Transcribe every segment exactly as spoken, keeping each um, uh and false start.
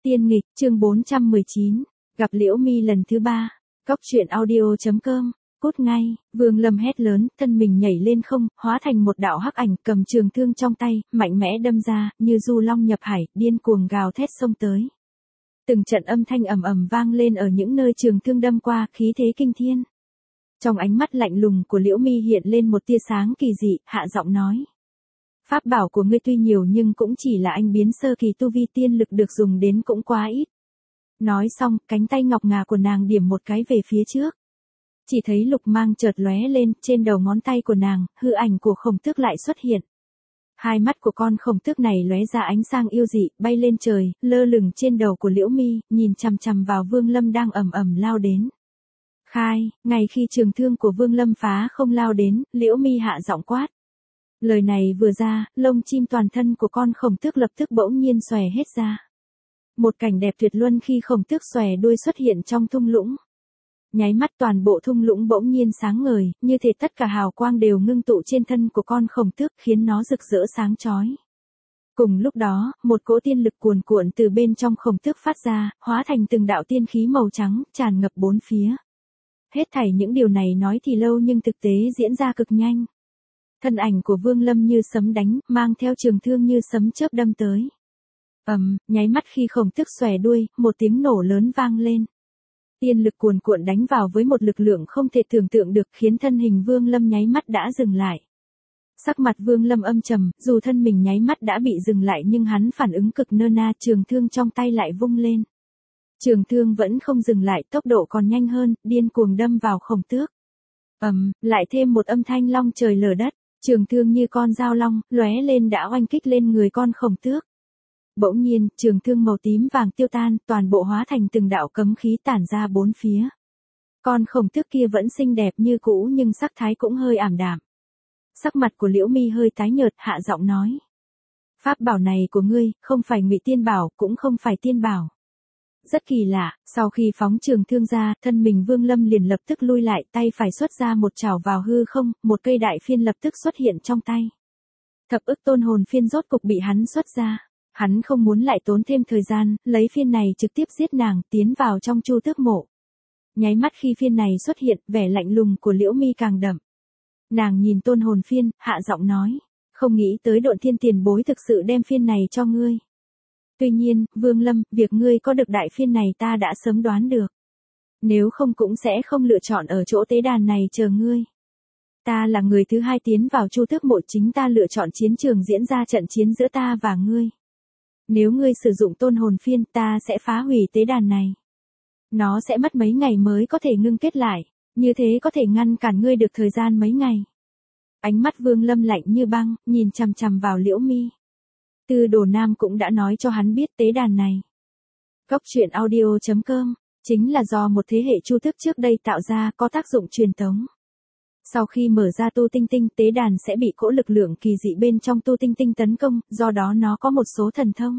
Tiên nghịch, chương bốn trăm mười chín, gặp Liễu Mi lần thứ ba. Cóc truyện audio chấm com. Cút ngay, Vương Lâm hét lớn, thân mình nhảy lên không, hóa thành một đạo hắc ảnh, cầm trường thương trong tay, mạnh mẽ đâm ra, như du long nhập hải, điên cuồng gào thét xông tới. Từng trận âm thanh ầm ầm vang lên ở những nơi trường thương đâm qua, khí thế kinh thiên. Trong ánh mắt lạnh lùng của Liễu Mi hiện lên một tia sáng kỳ dị, hạ giọng nói: pháp bảo của ngươi tuy nhiều nhưng cũng chỉ là anh biến sơ kỳ, tu vi tiên lực được dùng đến cũng quá ít. Nói xong, cánh tay ngọc ngà của nàng điểm một cái về phía trước. Chỉ thấy lục mang chợt lóe lên, trên đầu ngón tay của nàng, hư ảnh của khổng tước lại xuất hiện. Hai mắt của con khổng tước này lóe ra ánh sáng yêu dị, bay lên trời, lơ lửng trên đầu của Liễu Mi, nhìn chằm chằm vào Vương Lâm đang ầm ầm lao đến. Khai, ngay khi trường thương của Vương Lâm phá không lao đến, Liễu Mi hạ giọng quát. Lời này vừa ra, lông chim toàn thân của con khổng tước lập tức bỗng nhiên xòe hết ra. Một cảnh đẹp tuyệt luân khi khổng tước xòe đuôi xuất hiện trong thung lũng. Nháy mắt toàn bộ thung lũng bỗng nhiên sáng ngời, như thể tất cả hào quang đều ngưng tụ trên thân của con khổng tước, khiến nó rực rỡ sáng chói. Cùng lúc đó, một cỗ tiên lực cuồn cuộn từ bên trong khổng tước phát ra, hóa thành từng đạo tiên khí màu trắng, tràn ngập bốn phía. Hết thảy những điều này nói thì lâu nhưng thực tế diễn ra cực nhanh. Thân ảnh của Vương Lâm như sấm đánh, mang theo trường thương như sấm chớp đâm tới. Ầm, um, nháy mắt khi khổng tước xòe đuôi, một tiếng nổ lớn vang lên. Tiên lực cuồn cuộn đánh vào với một lực lượng không thể tưởng tượng được, khiến thân hình Vương Lâm nháy mắt đã dừng lại. Sắc mặt Vương Lâm âm trầm, dù thân mình nháy mắt đã bị dừng lại nhưng hắn phản ứng cực nơ na, trường thương trong tay lại vung lên. Trường thương vẫn không dừng lại, tốc độ còn nhanh hơn, điên cuồng đâm vào khổng tước. Ầm, um, lại thêm một âm thanh long trời lở đất, trường thương như con dao long, lóe lên đã oanh kích lên người con khổng tước. Bỗng nhiên, trường thương màu tím vàng tiêu tan, toàn bộ hóa thành từng đạo cấm khí tản ra bốn phía. Con khổng tước kia vẫn xinh đẹp như cũ nhưng sắc thái cũng hơi ảm đạm. Sắc mặt của Liễu Mi hơi tái nhợt, hạ giọng nói: pháp bảo này của ngươi, không phải ngụy tiên bảo, cũng không phải tiên bảo. Rất kỳ lạ, sau khi phóng trường thương ra, thân mình Vương Lâm liền lập tức lui lại, tay phải xuất ra một chảo vào hư không, một cây đại phiên lập tức xuất hiện trong tay. Thập ức tôn hồn phiên rốt cục bị hắn xuất ra. Hắn không muốn lại tốn thêm thời gian, lấy phiên này trực tiếp giết nàng, tiến vào trong Chu Tước mộ. Nháy mắt khi phiên này xuất hiện, vẻ lạnh lùng của Liễu Mi càng đậm. Nàng nhìn tôn hồn phiên, hạ giọng nói: không nghĩ tới Độn Thiên tiền bối thực sự đem phiên này cho ngươi. Tuy nhiên, Vương Lâm, việc ngươi có được đại phiên này ta đã sớm đoán được. Nếu không cũng sẽ không lựa chọn ở chỗ tế đàn này chờ ngươi. Ta là người thứ hai tiến vào Chu Tước mộ, chính ta lựa chọn chiến trường diễn ra trận chiến giữa ta và ngươi. Nếu ngươi sử dụng tôn hồn phiên, ta sẽ phá hủy tế đàn này. Nó sẽ mất mấy ngày mới có thể ngưng kết lại, như thế có thể ngăn cản ngươi được thời gian mấy ngày. Ánh mắt Vương Lâm lạnh như băng, nhìn chằm chằm vào Liễu Mi. Tư Đồ Nam cũng đã nói cho hắn biết tế đàn này. Cóc truyện audio chấm com, chính là do một thế hệ Chu Tước trước đây tạo ra, có tác dụng truyền tống. Sau khi mở ra tu tinh tinh, tế đàn sẽ bị cỗ lực lượng kỳ dị bên trong tu tinh tinh tấn công, do đó nó có một số thần thông.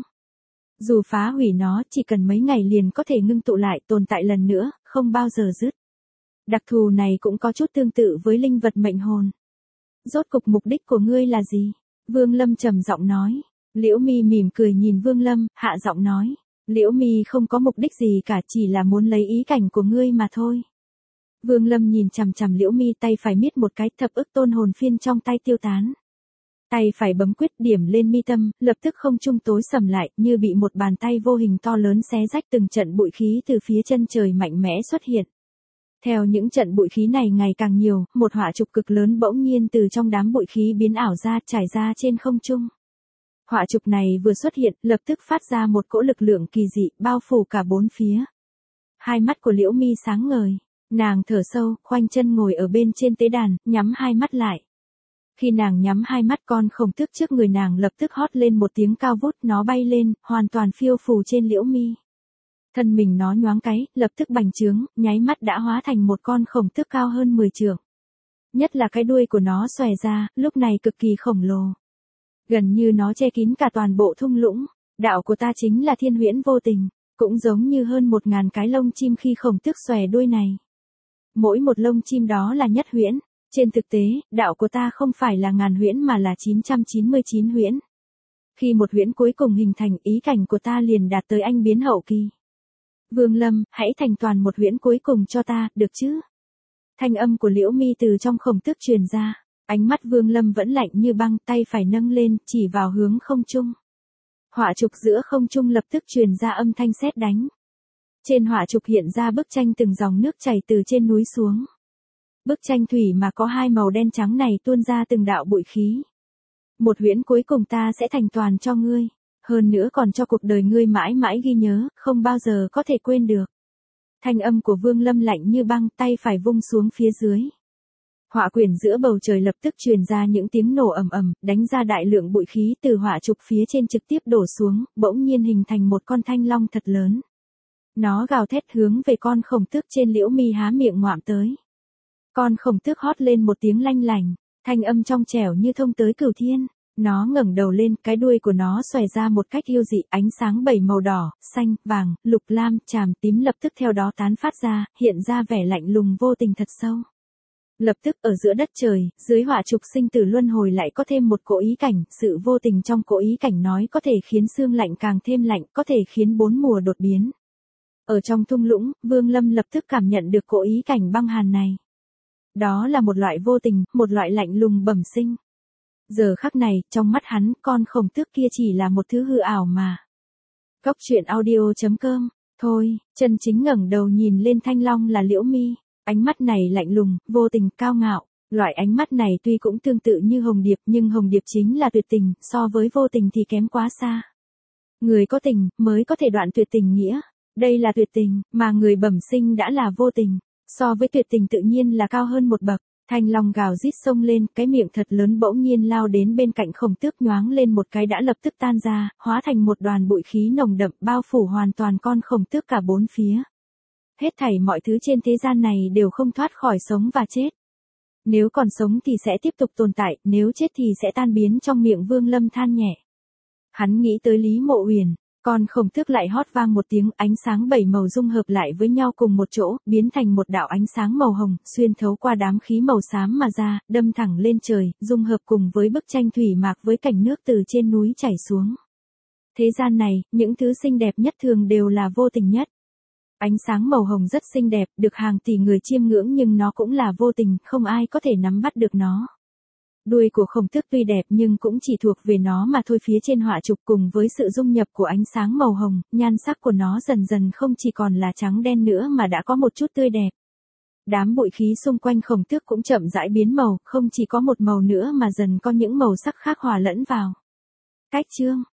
Dù phá hủy nó, chỉ cần mấy ngày liền có thể ngưng tụ lại, tồn tại lần nữa, không bao giờ dứt. Đặc thù này cũng có chút tương tự với linh vật mệnh hồn. Rốt cục mục đích của ngươi là gì? Vương Lâm trầm giọng nói. Liễu Mi mỉm cười nhìn Vương Lâm, hạ giọng nói: Liễu Mi không có mục đích gì cả, chỉ là muốn lấy ý cảnh của ngươi mà thôi. Vương Lâm nhìn chằm chằm Liễu Mi, tay phải miết một cái, thập ức tôn hồn phiên trong tay tiêu tán. Tay phải bấm quyết điểm lên mi tâm, lập tức không trung tối sầm lại, như bị một bàn tay vô hình to lớn xé rách, từng trận bụi khí từ phía chân trời mạnh mẽ xuất hiện. Theo những trận bụi khí này ngày càng nhiều, một hỏa trục cực lớn bỗng nhiên từ trong đám bụi khí biến ảo ra, trải ra trên không trung. Hỏa trục này vừa xuất hiện, lập tức phát ra một cỗ lực lượng kỳ dị, bao phủ cả bốn phía. Hai mắt của Liễu Mi sáng ngời. Nàng thở sâu, khoanh chân ngồi ở bên trên tế đàn, nhắm hai mắt lại. Khi nàng nhắm hai mắt, con khổng tước trước người nàng lập tức hót lên một tiếng cao vút, nó bay lên, hoàn toàn phiêu phù trên Liễu Mi. Thân mình nó nhoáng cái, lập tức bành trướng, nháy mắt đã hóa thành một con khổng tước cao hơn mười trượng. Nhất là cái đuôi của nó xòe ra, lúc này cực kỳ khổng lồ. Gần như nó che kín cả toàn bộ thung lũng. Đạo của ta chính là thiên huyễn vô tình, cũng giống như hơn một ngàn cái lông chim khi khổng tước xòe đuôi này. Mỗi một lông chim đó là nhất huyễn. Trên thực tế, đạo của ta không phải là ngàn huyễn mà là chín trăm chín mươi chín huyễn. Khi một huyễn cuối cùng hình thành, ý cảnh của ta liền đạt tới anh biến hậu kỳ. Vương Lâm, hãy thành toàn một huyễn cuối cùng cho ta, được chứ? Thanh âm của Liễu Mi từ trong khổng tước truyền ra, ánh mắt Vương Lâm vẫn lạnh như băng, tay phải nâng lên, chỉ vào hướng không trung. Họa trục giữa không trung lập tức truyền ra âm thanh sét đánh. Trên họa trục hiện ra bức tranh từng dòng nước chảy từ trên núi xuống. Bức tranh thủy mà có hai màu đen trắng này tuôn ra từng đạo bụi khí. Một huyễn cuối cùng ta sẽ thành toàn cho ngươi, hơn nữa còn cho cuộc đời ngươi mãi mãi ghi nhớ, không bao giờ có thể quên được. Thanh âm của Vương Lâm lạnh như băng, tay phải vung xuống phía dưới. Họa quyển giữa bầu trời lập tức truyền ra những tiếng nổ ầm ầm, đánh ra đại lượng bụi khí từ họa trục phía trên trực tiếp đổ xuống, bỗng nhiên hình thành một con thanh long thật lớn. Nó gào thét hướng về con khổng tước trên Liễu Mi há miệng ngoạm tới. Con khổng tước hót lên một tiếng lanh lành, thanh âm trong trẻo như thông tới cửu thiên. Nó ngẩng đầu lên, cái đuôi của nó xòe ra một cách yêu dị, ánh sáng bảy màu đỏ, xanh, vàng, lục lam, tràm tím lập tức theo đó tán phát ra, hiện ra vẻ lạnh lùng vô tình thật sâu. Lập tức ở giữa đất trời, dưới họa trục sinh tử luân hồi lại có thêm một cỗ ý cảnh, sự vô tình trong cỗ ý cảnh nói có thể khiến xương lạnh càng thêm lạnh, có thể khiến bốn mùa đột biến. Ở trong thung lũng, Vương Lâm lập tức cảm nhận được cỗ ý cảnh băng hàn này. Đó là một loại vô tình, một loại lạnh lùng bẩm sinh. Giờ khắc này, trong mắt hắn, con khổng tước kia chỉ là một thứ hư ảo mà. Cốc truyện audio chấm com, thôi, chân chính ngẩng đầu nhìn lên thanh long là Liễu Mi, ánh mắt này lạnh lùng, vô tình, cao ngạo. Loại ánh mắt này tuy cũng tương tự như hồng điệp nhưng hồng điệp chính là tuyệt tình, so với vô tình thì kém quá xa. Người có tình, mới có thể đoạn tuyệt tình nghĩa. Đây là tuyệt tình, mà người bẩm sinh đã là vô tình. So với tuyệt tình tự nhiên là cao hơn một bậc. Thanh long gào rít xông lên, cái miệng thật lớn bỗng nhiên lao đến bên cạnh khổng tước, nhoáng lên một cái đã lập tức tan ra, hóa thành một đoàn bụi khí nồng đậm bao phủ hoàn toàn con khổng tước cả bốn phía. Hết thảy mọi thứ trên thế gian này đều không thoát khỏi sống và chết. Nếu còn sống thì sẽ tiếp tục tồn tại, nếu chết thì sẽ tan biến trong miệng Vương Lâm than nhẹ. Hắn nghĩ tới Lý Mộ Uyển. Con khổng tước lại hót vang một tiếng, ánh sáng bảy màu dung hợp lại với nhau cùng một chỗ, biến thành một đạo ánh sáng màu hồng, xuyên thấu qua đám khí màu xám mà ra, đâm thẳng lên trời, dung hợp cùng với bức tranh thủy mạc với cảnh nước từ trên núi chảy xuống. Thế gian này, những thứ xinh đẹp nhất thường đều là vô tình nhất. Ánh sáng màu hồng rất xinh đẹp, được hàng tỷ người chiêm ngưỡng nhưng nó cũng là vô tình, không ai có thể nắm bắt được nó. Đuôi của khổng tước tuy đẹp nhưng cũng chỉ thuộc về nó mà thôi. Phía trên họa trục cùng với sự dung nhập của ánh sáng màu hồng, nhan sắc của nó dần dần không chỉ còn là trắng đen nữa mà đã có một chút tươi đẹp. Đám bụi khí xung quanh khổng tước cũng chậm rãi biến màu, không chỉ có một màu nữa mà dần có những màu sắc khác hòa lẫn vào. Cách chương